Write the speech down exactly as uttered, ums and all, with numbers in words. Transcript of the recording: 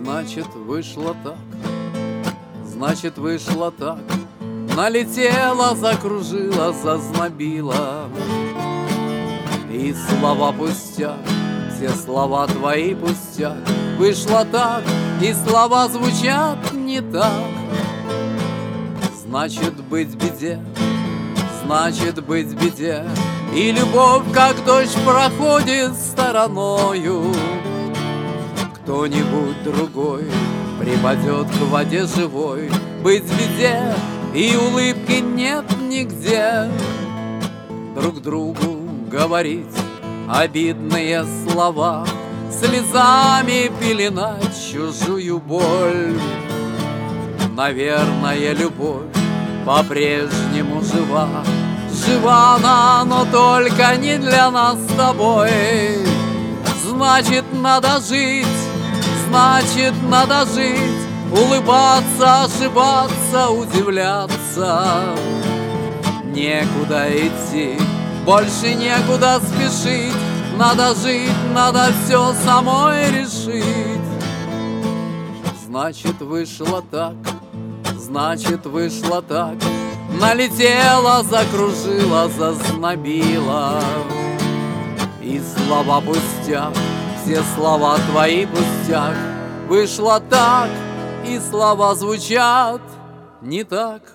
Значит, вышло так, значит, вышло так. Налетела, закружила, зазнобила. И слова пустяк, все слова твои пустяк. Вышло так, и слова звучат не так. Значит, быть беде, значит, быть беде. И любовь, как дождь, проходит стороною. Кто-нибудь другой припадет к воде живой. Быть беде, и улыбки нет нигде. Друг другу говорить обидные слова, слезами пеленать чужую боль. Наверное, любовь по-прежнему жива. Жива она, но только не для нас с тобой. Значит, надо жить, значит, надо жить. Улыбаться, ошибаться, удивляться. Некуда идти, больше некуда спешить. Надо жить, надо все самой решить. Значит, вышло так, значит, вышло так. Налетела, закружила, зазнобила. И слова пустяк, все слова твои пустяк. Вышло так, и слова звучат не так.